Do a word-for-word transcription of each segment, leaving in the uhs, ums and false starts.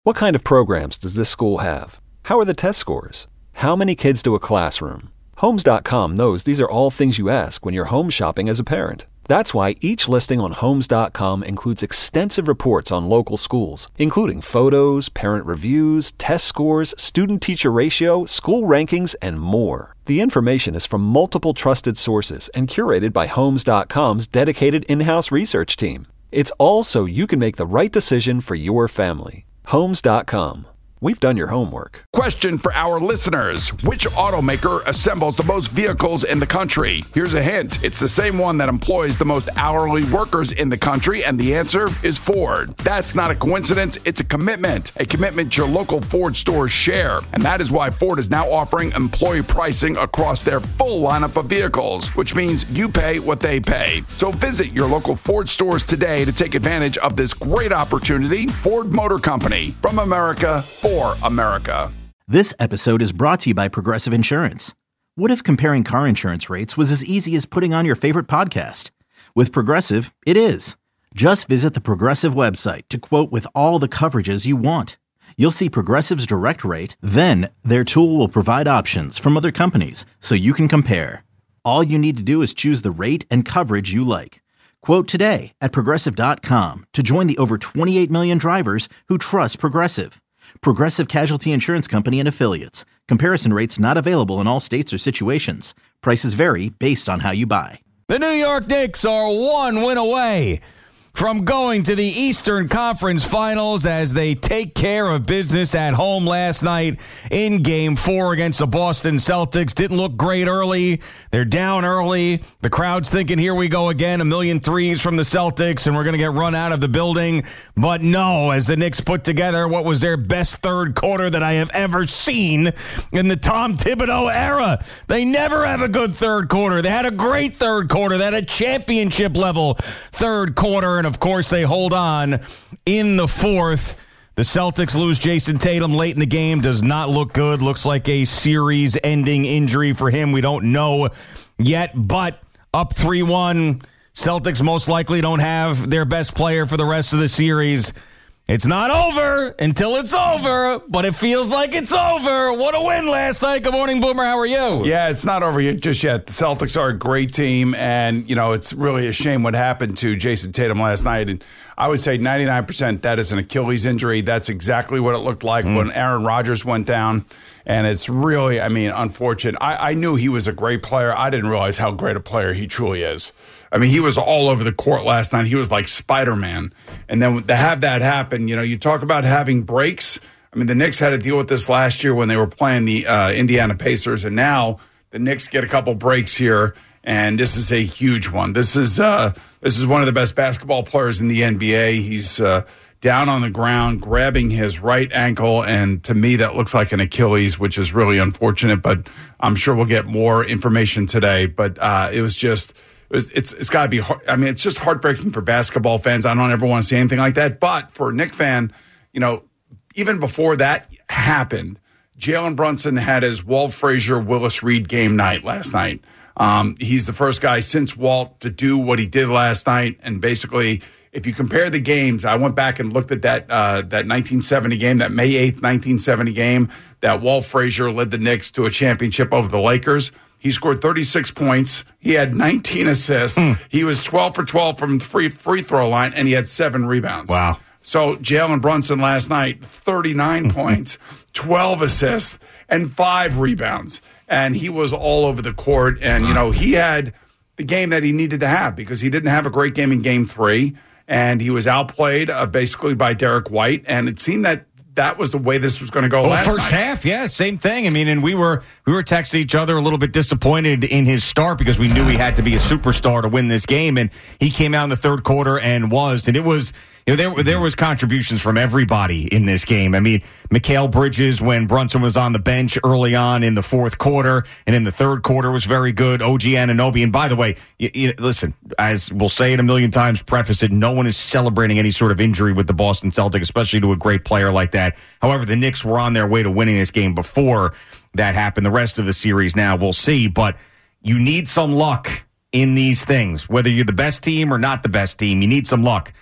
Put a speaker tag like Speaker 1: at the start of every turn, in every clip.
Speaker 1: What kind of programs does this school have? How are the test scores? How many kids do a classroom? Homes dot com knows these are all things you ask when you're home shopping as a parent. That's why each listing on Homes dot com includes extensive reports on local schools, including photos, parent reviews, test scores, student-teacher ratio, school rankings, and more. The information is from multiple trusted sources and curated by Homes dot com's dedicated in-house research team. It's all so you can make the right decision for your family. Homes dot com. We've done your homework.
Speaker 2: Question for our listeners. Which automaker assembles the most vehicles in the country? Here's a hint. It's the same one that employs the most hourly workers in the country, and the answer is Ford. That's not a coincidence. It's a commitment. A commitment your local Ford stores share. And that is why Ford is now offering employee pricing across their full lineup of vehicles, which means you pay what they pay. So visit your local Ford stores today to take advantage of this great opportunity. Ford Motor Company. From America, for America.
Speaker 3: This episode is brought to you by Progressive Insurance. What if comparing car insurance rates was as easy as putting on your favorite podcast? With Progressive, it is. Just visit the Progressive website to quote with all the coverages you want. You'll see Progressive's direct rate, then their tool will provide options from other companies so you can compare. All you need to do is choose the rate and coverage you like. Quote today at Progressive dot com to join the over twenty-eight million drivers who trust Progressive. Progressive Casualty Insurance Company and Affiliates. Comparison rates not available in all states or situations. Prices vary based on how you buy.
Speaker 4: The New York Knicks are one win away from going to the Eastern Conference Finals as they take care of business at home last night in Game four against the Boston Celtics. Didn't look great early. They're down early. The crowd's thinking, here we go again, a million threes from the Celtics, and we're going to get run out of the building. But no, as the Knicks put together what was their best third quarter that I have ever seen in the Tom Thibodeau era. They never have a good third quarter. They had a great third quarter. They had a championship-level third quarter. And, of course, they hold on in the fourth. The Celtics lose Jason Tatum late in the game. Does not look good. Looks like a series-ending injury for him. We don't know yet, but up three one. Celtics most likely don't have their best player for the rest of the series. It's not over until it's over, but it feels like it's over. What a win last night. Good morning, Boomer. How are you?
Speaker 2: Yeah, it's not over yet, just yet. The Celtics are a great team, and, you know, it's really a shame what happened to Jason Tatum last night. And I would say ninety-nine percent that is an Achilles injury. That's exactly what it looked like mm. when Aaron Rodgers went down. And it's really, I mean, unfortunate. I, I knew he was a great player. I didn't realize how great a player he truly is. I mean, he was all over the court last night. He was like Spider-Man. And then to have that happen, you know, you talk about having breaks. I mean, the Knicks had to deal with this last year when they were playing the uh, Indiana Pacers. And now the Knicks get a couple breaks here. And this is a huge one. This is uh, this is one of the best basketball players in the N B A. He's uh, down on the ground, grabbing his right ankle. And to me, that looks like an Achilles, which is really unfortunate. But I'm sure we'll get more information today. But uh, it was just... It's it's got to be hard. I mean, it's just heartbreaking for basketball fans. I don't ever want to see anything like that. But for a Knick fan, you know, even before that happened, Jalen Brunson had his Walt Frazier, Willis Reed game night last night. Um, he's the first guy since Walt to do what he did last night. And basically, if you compare the games, I went back and looked at that uh, that nineteen seventy game, that May eighth, nineteen seventy game, that Walt Frazier led the Knicks to a championship over the Lakers. He scored thirty-six points. He had nineteen assists. Mm. He was twelve for twelve from the free free throw line, and he had seven rebounds.
Speaker 4: Wow.
Speaker 2: So Jalen Brunson last night, thirty-nine points, twelve assists, and five rebounds. And he was all over the court. And, you know, he had the game that he needed to have because he didn't have a great game in game three. And he was outplayed uh, basically by Derek White. And it seemed that that was the way this was going to go
Speaker 4: well,
Speaker 2: last
Speaker 4: first
Speaker 2: night.
Speaker 4: half, yeah, same thing. I mean, and we were we were texting each other a little bit disappointed in his start because we knew he had to be a superstar to win this game, and he came out in the third quarter and was, and it was, you know, there there was contributions from everybody in this game. I mean, Mikal Bridges, when Brunson was on the bench early on in the fourth quarter, and in the third quarter was very good. O G Anunoby, and by the way, you, you, listen, as we'll say it a million times, preface it, no one is celebrating any sort of injury with the Boston Celtics, especially to a great player like that. However, the Knicks were on their way to winning this game before that happened. The rest of the series now, we'll see, but you need some luck in these things. Whether you're the best team or not the best team, you need some luck.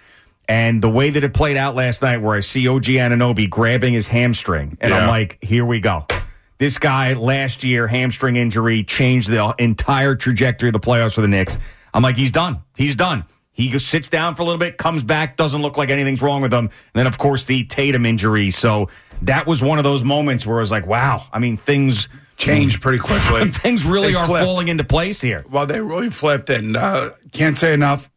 Speaker 4: And the way that it played out last night, where I see O G Anunoby grabbing his hamstring, and yeah. I'm like, here we go. This guy last year, hamstring injury, changed the entire trajectory of the playoffs for the Knicks. I'm like, he's done. He's done. He just sits down for a little bit, comes back, doesn't look like anything's wrong with him. And then, of course, the Tatum injury. So that was one of those moments where I was like, wow. I mean, things
Speaker 2: changed pretty quickly.
Speaker 4: Things really are falling into place here.
Speaker 2: Well, they really flipped, and uh, can't say enough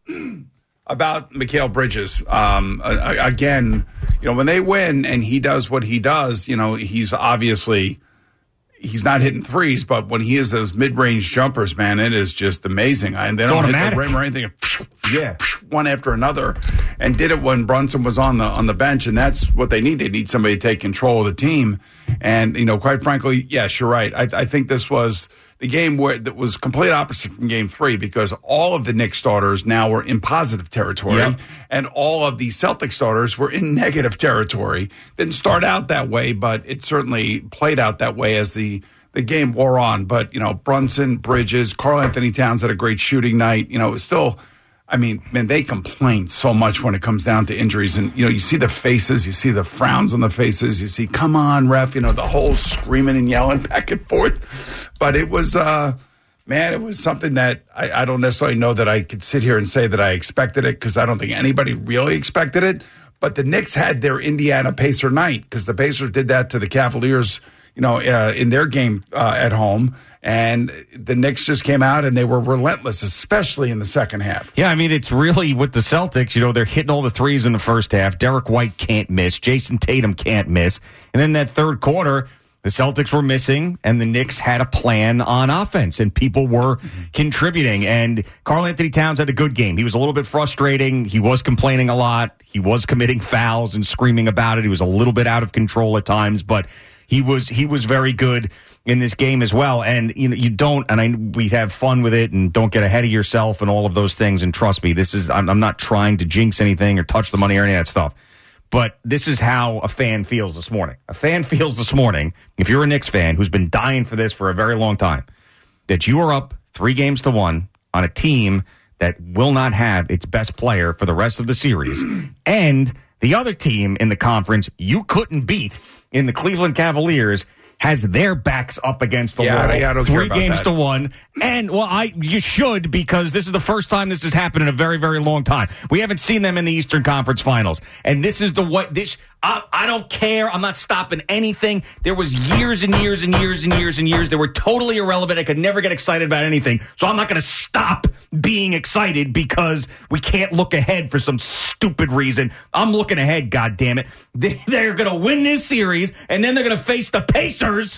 Speaker 2: about Mikal Bridges. Um, again, you know, when they win and he does what he does, you know, he's obviously – he's not hitting threes, but when he has those mid-range jumpers, man, it is just amazing. And they
Speaker 4: it's
Speaker 2: don't
Speaker 4: automatic.
Speaker 2: hit the rim or anything. Yeah, one after another, and did it when Brunson was on the on the bench, and that's what they need. They need somebody to take control of the team. And you know, quite frankly, yes, you're right. I, I think this was the game where that was complete opposite from Game Three, because all of the Knicks starters now were in positive territory, yep. and all of the Celtics starters were in negative territory. Didn't start out that way, but it certainly played out that way as the the game wore on. But you know, Brunson, Bridges, Karl Anthony Towns had a great shooting night. You know, it was still. I mean, man, they complain so much when it comes down to injuries. And, you know, you see the faces, you see the frowns on the faces, you see, come on, ref, you know, the whole screaming and yelling back and forth. But it was, uh, man, it was something that I, I don't necessarily know that I could sit here and say that I expected it, because I don't think anybody really expected it. But the Knicks had their Indiana Pacer night, because the Pacers did that to the Cavaliers, you know, uh, in their game uh, at home. And the Knicks just came out and they were relentless, especially in the second half.
Speaker 4: Yeah, I mean, it's really with the Celtics, you know, they're hitting all the threes in the first half. Derek White can't miss. Jason Tatum can't miss. And then that third quarter, the Celtics were missing and the Knicks had a plan on offense and people were contributing. And Karl Anthony Towns had a good game. He was a little bit frustrating. He was complaining a lot. He was committing fouls and screaming about it. He was a little bit out of control at times, but he was he was very good in this game as well. And you know, you don't, and I we have fun with it, and don't get ahead of yourself and all of those things. And trust me, this is I'm, I'm not trying to jinx anything or touch the money or any of that stuff. But this is how a fan feels this morning. A fan feels this morning, if you're a Knicks fan who's been dying for this for a very long time, that you are up three games to one on a team that will not have its best player for the rest of the series, and the other team in the conference you couldn't beat in the Cleveland Cavaliers has their backs up against the
Speaker 2: yeah,
Speaker 4: wall.
Speaker 2: I, I don't
Speaker 4: Three
Speaker 2: care about
Speaker 4: games
Speaker 2: that.
Speaker 4: to one. And, well, I you should, because this is the first time this has happened in a very, very long time. We haven't seen them in the Eastern Conference Finals. And this is the what this I, I don't care. I'm not stopping anything. There was years and years and years and years and years that were totally irrelevant. I could never get excited about anything. So I'm not going to stop being excited because we can't look ahead for some stupid reason. I'm looking ahead, goddammit. They, they're going to win this series, and then they're going to face the Pacers,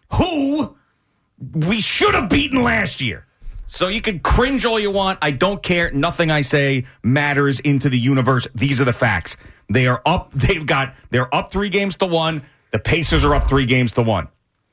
Speaker 4: who we should have beaten last year. So you can cringe all you want. I don't care. Nothing I say matters into the universe. These are the facts. They are up. They've got. They're up three games to one. The Pacers are up three games to one.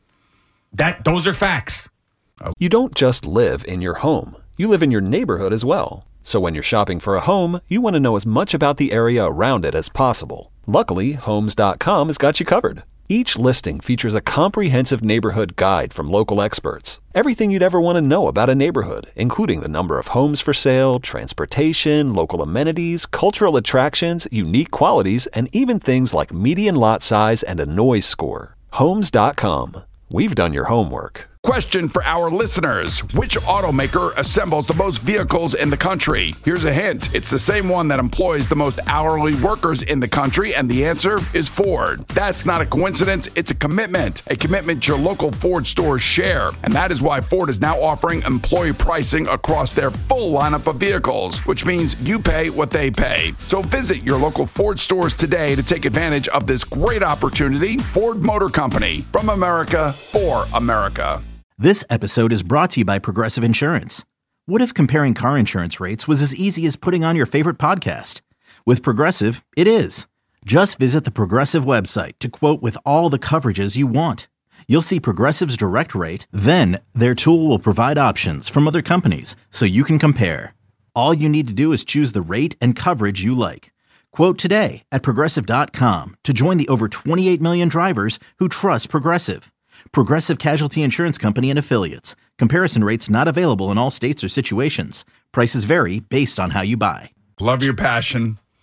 Speaker 4: That those are facts.
Speaker 1: You don't just live in your home. You live in your neighborhood as well. So when you're shopping for a home, you want to know as much about the area around it as possible. Luckily, Homes dot com has got you covered. Each listing features a comprehensive neighborhood guide from local experts. Everything you'd ever want to know about a neighborhood, including the number of homes for sale, transportation, local amenities, cultural attractions, unique qualities, and even things like median lot size and a noise score. Homes dot com. We've done your homework.
Speaker 2: Question for our listeners. Which automaker assembles the most vehicles in the country? Here's a hint. It's the same one that employs the most hourly workers in the country, and the answer is Ford. That's not a coincidence. It's a commitment. A commitment your local Ford stores share. And that is why Ford is now offering employee pricing across their full lineup of vehicles, which means you pay what they pay. So visit your local Ford stores today to take advantage of this great opportunity. Ford Motor Company. From America, for America.
Speaker 3: This episode is brought to you by Progressive Insurance. What if comparing car insurance rates was as easy as putting on your favorite podcast? With Progressive, it is. Just visit the Progressive website to quote with all the coverages you want. You'll see Progressive's direct rate, then their tool will provide options from other companies so you can compare. All you need to do is choose the rate and coverage you like. Quote today at Progressive dot com to join the over twenty-eight million drivers who trust Progressive. Progressive Casualty Insurance Company and Affiliates. Comparison rates not available in all states or situations. Prices vary based on how you buy.
Speaker 2: Love your passion.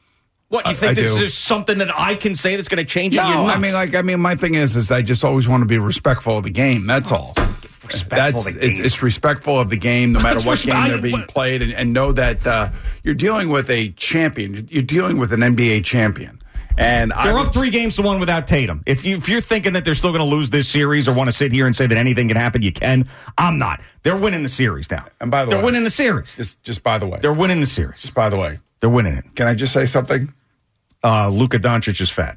Speaker 4: What, you think
Speaker 2: I
Speaker 4: this
Speaker 2: do.
Speaker 4: is something that I can say that's going to change it?
Speaker 2: No,
Speaker 4: You're
Speaker 2: I
Speaker 4: nuts.
Speaker 2: mean, like, I mean, my thing is, is I just always want to be respectful of the game. That's all.
Speaker 4: Respectful
Speaker 2: That's
Speaker 4: of the
Speaker 2: it's,
Speaker 4: game.
Speaker 2: it's respectful of the game, no matter
Speaker 4: It's
Speaker 2: what
Speaker 4: respe-
Speaker 2: game they're
Speaker 4: I-
Speaker 2: being
Speaker 4: but-
Speaker 2: played, and, and know that uh, you're dealing with a champion. You're dealing with an N B A champion, and
Speaker 4: They're
Speaker 2: I
Speaker 4: up
Speaker 2: would-
Speaker 4: three games to one without Tatum. If you if you're thinking that they're still going to lose this series or want to sit here and say that anything can happen, you can. I'm not. They're winning the series now.
Speaker 2: And by the
Speaker 4: they're
Speaker 2: way,
Speaker 4: winning the series.
Speaker 2: Just, just by the way,
Speaker 4: They're winning the series.
Speaker 2: just by the way,
Speaker 4: They're winning it.
Speaker 2: can I just say something?
Speaker 4: Uh, Luka Doncic is fat.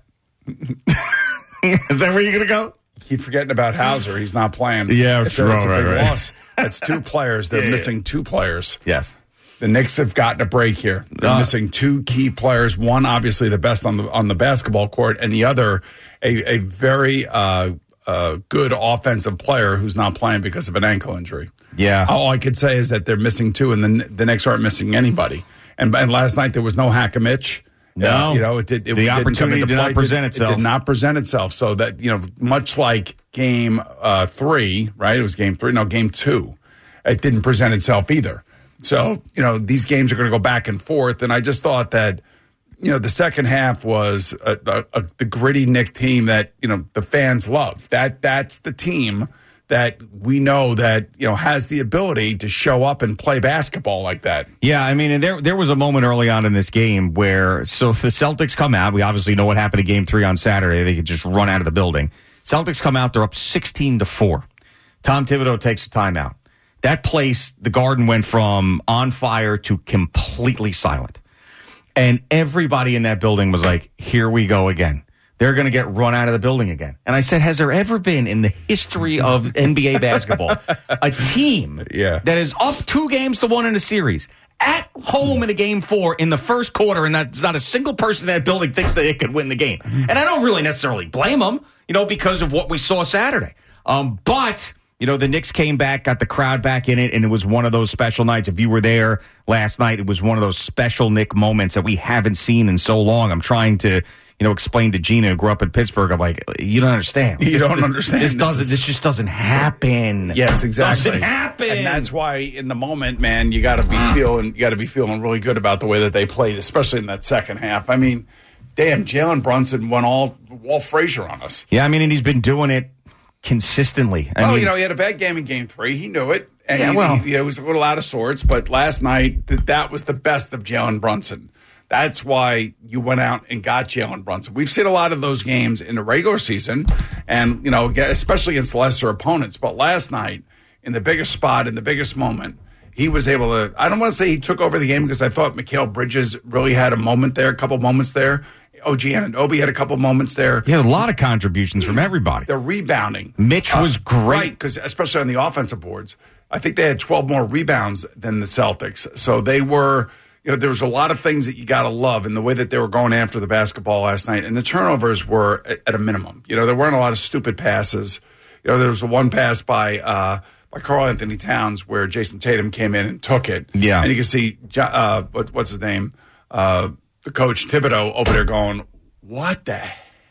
Speaker 4: Is that where you're going to go?
Speaker 2: Keep forgetting about Hauser. He's not playing.
Speaker 4: Yeah,
Speaker 2: it's,
Speaker 4: sure,
Speaker 2: a, it's a
Speaker 4: right,
Speaker 2: big
Speaker 4: right.
Speaker 2: loss. That's two players. They're
Speaker 4: Yeah, yeah.
Speaker 2: missing two players.
Speaker 4: Yes.
Speaker 2: The Knicks have gotten a break here. They're
Speaker 4: Uh,
Speaker 2: missing two key players. One, obviously, the best on the on the basketball court, and the other, a, a very uh, uh, good offensive player who's not playing because of an ankle injury.
Speaker 4: Yeah.
Speaker 2: All I could say is that they're missing two, and the the Knicks aren't missing anybody. And, and last night there was no Hakamich.
Speaker 4: No.
Speaker 2: Uh, you know, it did. It
Speaker 4: The
Speaker 2: didn't come
Speaker 4: opportunity
Speaker 2: into
Speaker 4: did not
Speaker 2: play.
Speaker 4: present
Speaker 2: It-
Speaker 4: itself.
Speaker 2: It did not present itself. So that, you know, much like game uh, three, right? It was game three. No, game two. It didn't present itself either. So, you know, these games are going to go back and forth. And I just thought that, you know, the second half was a, a, a, the gritty Knick team that, you know, the fans love. That That's the team that we know that, you know, has the ability to show up and play basketball like that.
Speaker 4: Yeah, I mean, and there there was a moment early on in this game where, so the Celtics come out. We obviously know what happened in game three on Saturday. They could just run out of the building. Celtics come out. They're up sixteen to four. Tom Thibodeau takes a timeout. That place, the Garden, went from on fire to completely silent. And everybody in that building was like, here we go again. They're going to get run out of the building again. And I said, has there ever been in the history of N B A basketball a team
Speaker 2: Yeah.
Speaker 4: that is up two games to one in a series at home in a game four in the first quarter, and that's not a single person in that building thinks that it could win the game? And I don't really necessarily blame them, you know, because of what we saw Saturday. Um, but, you know, the Knicks came back, got the crowd back in it, and it was one of those special nights. If you were there last night, it was one of those special Knick moments that we haven't seen in so long. I'm trying to, you know, explain to Gina, who grew up in Pittsburgh. I'm like, you don't understand.
Speaker 2: You don't understand.
Speaker 4: This
Speaker 2: This
Speaker 4: doesn't.
Speaker 2: is-
Speaker 4: This just doesn't happen.
Speaker 2: Yes, exactly.
Speaker 4: Doesn't happen.
Speaker 2: And that's why, in the moment, man, you got to be feeling, you got to be feeling really good about the way that they played, especially in that second half. I mean, damn, Jalen Brunson went all Walt Frazier on us.
Speaker 4: Yeah, I mean, and he's been doing it consistently. I
Speaker 2: Oh,
Speaker 4: mean,
Speaker 2: you know, he had a bad game in Game Three. He knew it, and
Speaker 4: Yeah,
Speaker 2: he,
Speaker 4: well-
Speaker 2: he, he was a little out of sorts. But last night, th- that was the best of Jalen Brunson. That's why you went out and got Jalen Brunson. We've seen a lot of those games in the regular season, and you know, especially against lesser opponents. But last night, in the biggest spot, in the biggest moment, he was able to. I don't want to say he took over the game because I thought Mikal Bridges really had a moment there, a couple moments there. O G Anunoby had a couple moments there.
Speaker 4: he had a lot of contributions from everybody.
Speaker 2: The rebounding.
Speaker 4: Mitch was great.
Speaker 2: Right, because especially on the offensive boards. I think they had twelve more rebounds than the Celtics. So they were, you know, there was a lot of things that you got to love in the way that they were going after the basketball last night. And the turnovers were at, at a minimum. You know, there weren't a lot of stupid passes. You know, there was a one pass by uh, by Karl Anthony Towns where Jason Tatum came in and took it.
Speaker 4: Yeah.
Speaker 2: And you can see, Jo- uh, what, what's his name? Uh, the coach Thibodeau over there going, what the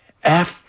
Speaker 2: F?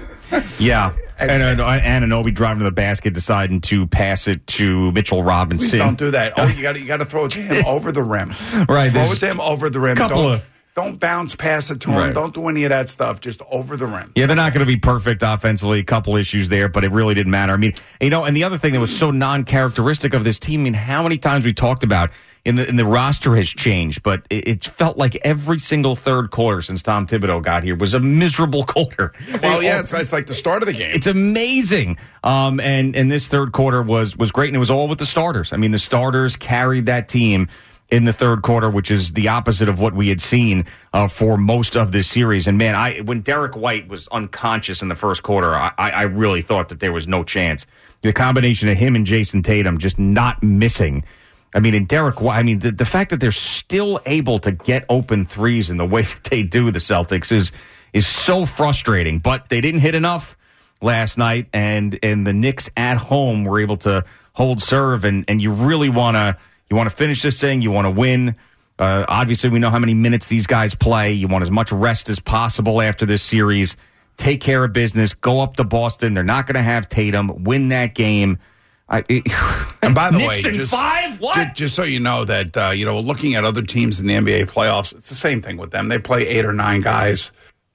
Speaker 4: Yeah. And uh, Anunoby driving to the basket, deciding to pass it to Mitchell Robinson.
Speaker 2: Please don't do that. Oh, you got you got to throw it to him over the rim.
Speaker 4: Right,
Speaker 2: Throw
Speaker 4: there's
Speaker 2: it to him over the rim.
Speaker 4: couple
Speaker 2: Don't,
Speaker 4: of-
Speaker 2: don't bounce pass it to him.
Speaker 4: Right.
Speaker 2: Don't do any of that stuff. Just over the rim.
Speaker 4: Yeah, they're not going to be perfect offensively. A couple issues there, but it really didn't matter. I mean, you know, and the other thing that was so non-characteristic of this team, I mean, how many times we talked about in the in the roster has changed, but it, it felt like every single third quarter since Tom Thibodeau got here was a miserable quarter.
Speaker 2: Well, yeah, it's, it's like the start of the game.
Speaker 4: It's amazing. Um, and, and this third quarter was, was great, and it was all with the starters. I mean, the starters carried that team in the third quarter, which is the opposite of what we had seen uh, for most of this series. And, man, I when Derek White was unconscious in the first quarter, I, I really thought that there was no chance. The combination of him and Jason Tatum just not missing. I mean, and Derek White, I mean, the, the fact that they're still able to get open threes in the way that they do, the Celtics, is is so frustrating. But they didn't hit enough last night, and and the Knicks at home were able to hold serve, and, and you really want to you want to finish this thing. You want to win. Uh, obviously, we know how many minutes these guys play. You want as much rest as possible after this series. Take care of business. Go up to Boston. They're not going to have Tatum. Win that game. I, it,
Speaker 2: And by the
Speaker 4: Knicks
Speaker 2: way,
Speaker 4: in
Speaker 2: just,
Speaker 4: five? What?
Speaker 2: Just, just so you know that, uh, you know, looking at other teams in the N B A playoffs, it's the same thing with them. They play eight or nine guys.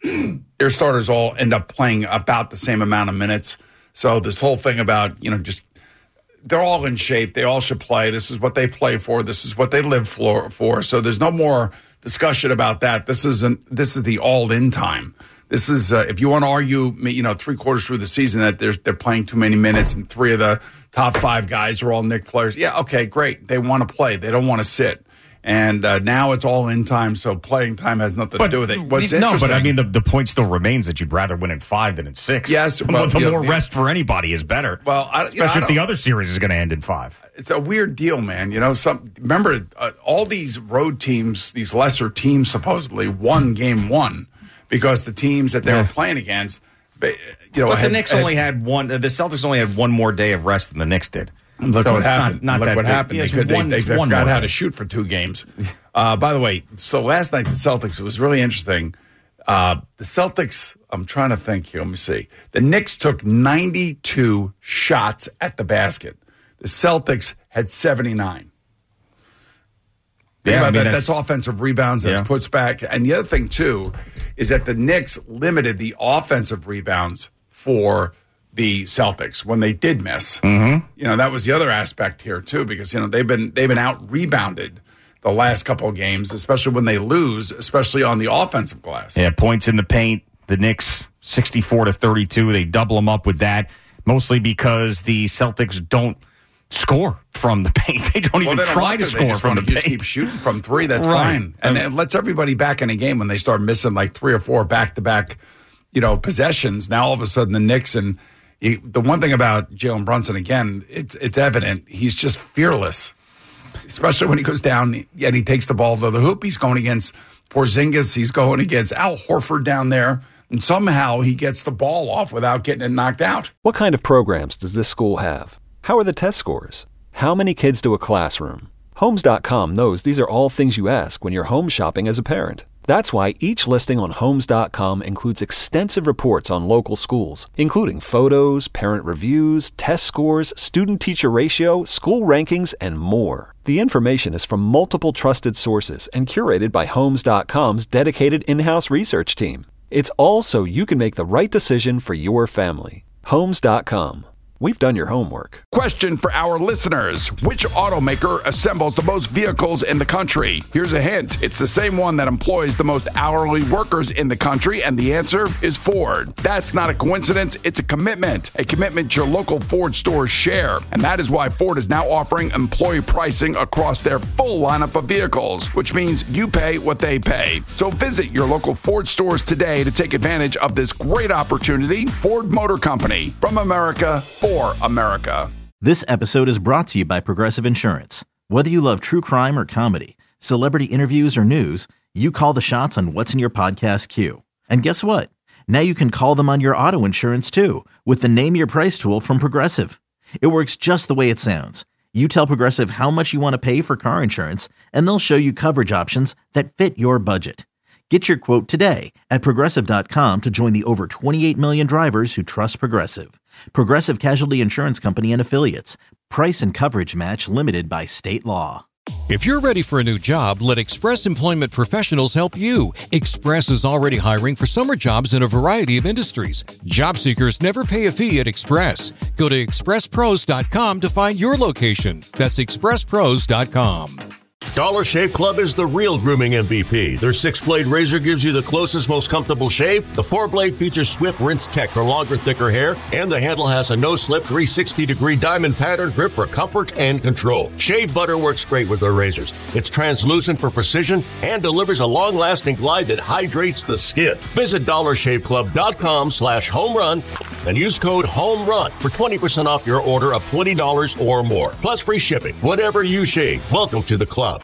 Speaker 2: Their starters all end up playing about the same amount of minutes. So this whole thing about, you know, just they're all in shape. They all should play. This is what they play for. This is what they live for. for. So there's no more discussion about that. This isn't. This is the all-in time. This is uh, if you want to argue, you know, three quarters through the season that they're they're playing too many minutes and three of the top five guys are all Knick players. Yeah, okay, great. They want to play. They don't want to sit. And uh, now it's all in time, so playing time has nothing
Speaker 4: but,
Speaker 2: to do with it. What's
Speaker 4: no,
Speaker 2: interesting,
Speaker 4: but I mean, the, the point still remains that you'd rather win in five than in six.
Speaker 2: Yes,
Speaker 4: well,
Speaker 2: well,
Speaker 4: the
Speaker 2: you
Speaker 4: more
Speaker 2: know,
Speaker 4: rest for anybody is better.
Speaker 2: Well, I,
Speaker 4: especially
Speaker 2: you know, I
Speaker 4: if the other series is going to end in five.
Speaker 2: It's a weird deal, man. You know, some remember uh, all these road teams, these lesser teams, supposedly won game one because the teams that they
Speaker 4: yeah.
Speaker 2: were playing against, you know,
Speaker 4: but
Speaker 2: had,
Speaker 4: the Knicks
Speaker 2: had,
Speaker 4: only had one. The Celtics only had one more day of rest than the Knicks did.
Speaker 2: Look
Speaker 4: so
Speaker 2: what
Speaker 4: it's
Speaker 2: happened.
Speaker 4: Not, not
Speaker 2: Look
Speaker 4: that
Speaker 2: what
Speaker 4: big.
Speaker 2: happened. They,
Speaker 4: Yes,
Speaker 2: could,
Speaker 4: one,
Speaker 2: they, they
Speaker 4: one
Speaker 2: forgot
Speaker 4: more
Speaker 2: how
Speaker 4: day.
Speaker 2: to shoot for two games. Uh, by the way, so last night the Celtics, it was really interesting. Uh, the Celtics, I'm trying to think here. Let me see. The Knicks took ninety-two shots at the basket. The Celtics had seventy-nine.
Speaker 4: Yeah, I mean,
Speaker 2: that,
Speaker 4: that's,
Speaker 2: that's offensive rebounds. That's
Speaker 4: yeah.
Speaker 2: puts back. And the other thing, too, is that the Knicks limited the offensive rebounds for the Celtics when they did miss.
Speaker 4: Mm-hmm.
Speaker 2: You know, that was the other aspect here, too, because, you know, they've been they've been out-rebounded the last couple of games, especially when they lose, especially on the offensive glass.
Speaker 4: Yeah, points in the paint. The Knicks, sixty-four to thirty-two. They double them up with that, mostly because the Celtics don't score from the paint. They don't
Speaker 2: well,
Speaker 4: even
Speaker 2: they don't
Speaker 4: try
Speaker 2: want
Speaker 4: to
Speaker 2: to.
Speaker 4: score
Speaker 2: They just
Speaker 4: from
Speaker 2: want
Speaker 4: the
Speaker 2: to just
Speaker 4: paint.
Speaker 2: keep shooting from three. That's
Speaker 4: right.
Speaker 2: fine. And
Speaker 4: Um,
Speaker 2: it lets everybody back in a game when they start missing like three or four back-to-back, you know, possessions. Now all of a sudden the Knicks and he, the one thing about Jalen Brunson, again, it's it's evident he's just fearless, especially when he goes down and he takes the ball to the hoop. He's going against Porzingis. He's going against Al Horford down there. And somehow he gets the ball off without getting it knocked out.
Speaker 1: What kind of programs does this school have? How are the test scores? How many kids do a classroom? Homes dot com knows these are all things you ask when you're home shopping as a parent. That's why each listing on Homes dot com includes extensive reports on local schools, including photos, parent reviews, test scores, student-teacher ratio, school rankings, and more. The information is from multiple trusted sources and curated by Homes dot com's dedicated in-house research team. It's all so you can make the right decision for your family. Homes dot com. We've done your homework.
Speaker 2: Question for our listeners. Which automaker assembles the most vehicles in the country? Here's a hint. It's the same one that employs the most hourly workers in the country, and the answer is Ford. That's not a coincidence. It's a commitment. A commitment your local Ford stores share. And that is why Ford is now offering employee pricing across their full lineup of vehicles, which means you pay what they pay. So visit your local Ford stores today to take advantage of this great opportunity. Ford Motor Company. From America, for America.
Speaker 3: This episode is brought to you by Progressive Insurance. Whether you love true crime or comedy, celebrity interviews or news, you call the shots on what's in your podcast queue. And guess what? Now you can call them on your auto insurance too with the Name Your Price tool from Progressive. It works just the way it sounds. You tell Progressive how much you want to pay for car insurance, and they'll show you coverage options that fit your budget. Get your quote today at Progressive dot com to join the over twenty-eight million drivers who trust Progressive. Progressive Casualty Insurance Company and Affiliates. Price and coverage match limited by state law.
Speaker 5: If you're ready for a new job, let Express Employment Professionals help you. Express is already hiring for summer jobs in a variety of industries. Job seekers never pay a fee at Express. Go to express pros dot com to find your location. That's express pros dot com.
Speaker 6: Dollar Shave Club is the real grooming M V P. Their six-blade razor gives you the closest, most comfortable shave. The four-blade features Swift Rinse Tech for longer, thicker hair. And the handle has a no-slip three hundred sixty degree diamond pattern grip for comfort and control. Shave butter works great with their razors. It's translucent for precision and delivers a long-lasting glide that hydrates the skin. Visit dollar shave club dot com slash home run and use code HOMERUN for twenty percent off your order of twenty dollars or more. Plus free shipping. Whatever you shave, welcome to the club.